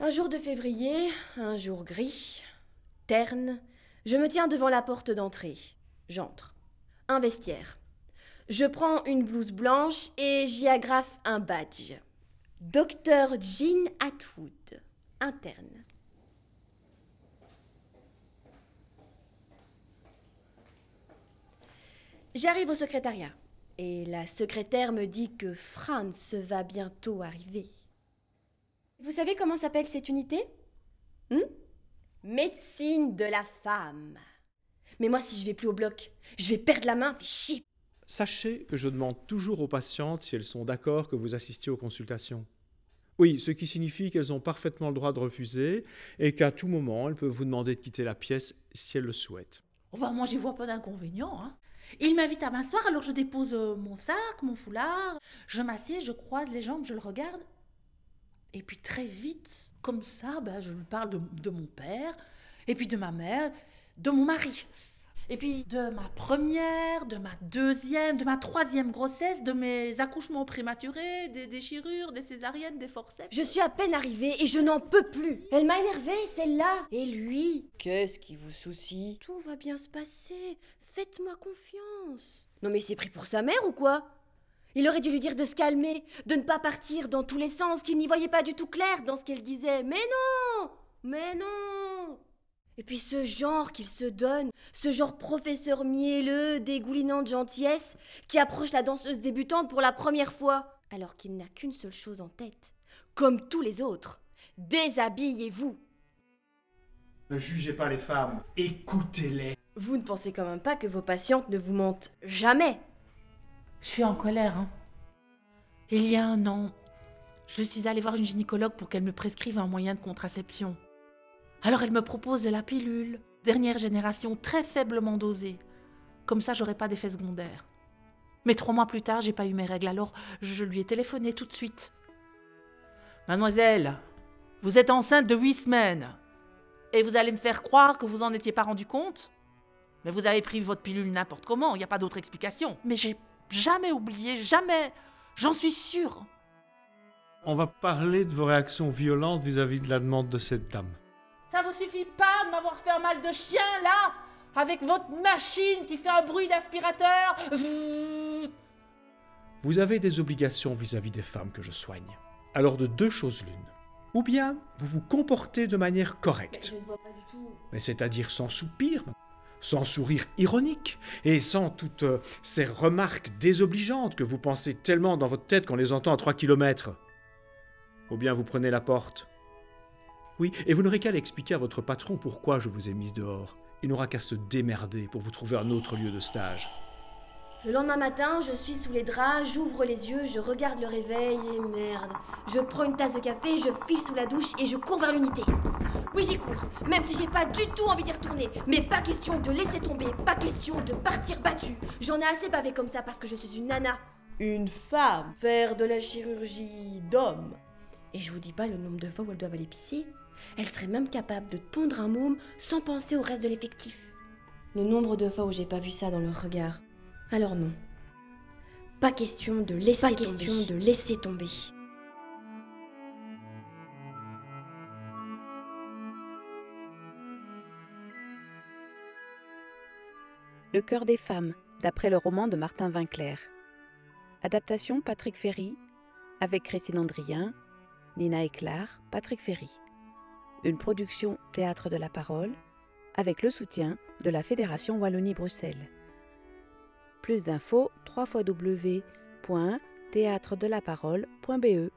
Un jour de février, un jour gris, terne, je me tiens devant la porte d'entrée. J'entre. Un vestiaire. Je prends une blouse blanche et j'y agrafe un badge. Dr Jean Atwood, interne. J'arrive au secrétariat et la secrétaire me dit que Franz va bientôt arriver. Vous savez comment s'appelle cette unité ? Médecine de la femme. Mais moi, si je vais plus au bloc, je vais perdre la main, fait chier. Sachez que je demande toujours aux patientes si elles sont d'accord que vous assistiez aux consultations. Oui, ce qui signifie qu'elles ont parfaitement le droit de refuser et qu'à tout moment, elles peuvent vous demander de quitter la pièce si elles le souhaitent. Oh bah moi, j'y vois pas d'inconvénient. Hein. Il m'invite à m'asseoir, alors je dépose mon sac, mon foulard. Je m'assieds, je croise les jambes, je le regarde. Et puis très vite, comme ça, je lui parle de mon père, et puis de ma mère, de mon mari. Et puis de ma première, de ma deuxième, de ma troisième grossesse, de mes accouchements prématurés, des déchirures, des césariennes, des forceps. Je suis à peine arrivée et je n'en peux plus. Elle m'a énervée, celle-là. Et lui, qu'est-ce qui vous soucie ? Tout va bien se passer. Faites-moi confiance. Non mais c'est pris pour sa mère ou quoi ? Il aurait dû lui dire de se calmer, de ne pas partir dans tous les sens, qu'il n'y voyait pas du tout clair dans ce qu'elle disait. Mais non ! Mais non ! Et puis ce genre qu'il se donne, ce genre professeur mielleux, dégoulinant de gentillesse, qui approche la danseuse débutante pour la première fois, alors qu'il n'a qu'une seule chose en tête, comme tous les autres. Déshabillez-vous. Ne jugez pas les femmes, écoutez-les. Vous ne pensez quand même pas que vos patientes ne vous mentent jamais ? Je suis en colère. Hein. Il y a 1 an, je suis allée voir une gynécologue pour qu'elle me prescrive un moyen de contraception. Alors elle me propose de la pilule, dernière génération, très faiblement dosée. Comme ça, j'aurais pas d'effets secondaires. Mais 3 mois plus tard, j'ai pas eu mes règles, alors je lui ai téléphoné tout de suite. Mademoiselle, vous êtes enceinte de 8 semaines. Et vous allez me faire croire que vous en étiez pas rendu compte ? Mais vous avez pris votre pilule n'importe comment, il n'y a pas d'autre explication. Mais j'ai jamais oublié, jamais. J'en suis sûre. On va parler de vos réactions violentes vis-à-vis de la demande de cette dame. Ça vous suffit pas de m'avoir fait un mal de chien, là ? Avec votre machine qui fait un bruit d'aspirateur. Vous avez des obligations vis-à-vis des femmes que je soigne. Alors de 2 choses l'une. Ou bien vous vous comportez de manière correcte. Je ne vois pas du tout. Mais c'est-à-dire sans soupir, sans sourire ironique, et sans toutes ces remarques désobligeantes que vous pensez tellement dans votre tête qu'on les entend à 3 kilomètres. Ou bien vous prenez la porte. Oui, et vous n'aurez qu'à l'expliquer à votre patron pourquoi je vous ai mise dehors. Il n'aura qu'à se démerder pour vous trouver un autre lieu de stage. Le lendemain matin, je suis sous les draps, j'ouvre les yeux, je regarde le réveil et merde. Je prends une tasse de café, je file sous la douche et je cours vers l'unité. Oui, j'y cours, même si j'ai pas du tout envie d'y retourner. Mais pas question de laisser tomber, pas question de partir battue. J'en ai assez bavé comme ça parce que je suis une nana. Une femme. Faire de la chirurgie d'homme. Et je vous dis pas le nombre de fois où elles doivent aller pisser. Elles seraient même capables de pondre un môme sans penser au reste de l'effectif. Le nombre de fois où j'ai pas vu ça dans leur regard. Alors non. Pas question de laisser tomber. Le cœur des femmes, d'après le roman de Martin Winkler. Adaptation Patrick Ferry, avec Christine Andrien, Nina Éclar, Patrick Ferry. Une production Théâtre de la Parole, avec le soutien de la Fédération Wallonie-Bruxelles. Plus d'infos, www.theatredelaparole.be